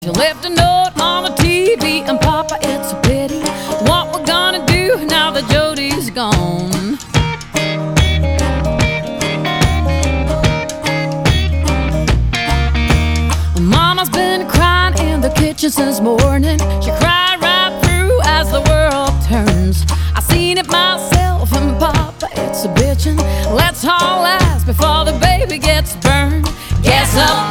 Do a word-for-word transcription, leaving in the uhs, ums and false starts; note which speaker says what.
Speaker 1: She left a note on the T V, and Papa, it's a pity what we're gonna do now that Jody's gone. Mama's been crying in the kitchen since morning. She cried right through as the world turns. I seen it myself, and Papa, it's a bitchin'. Let's haul ass before the baby gets burned. Guess up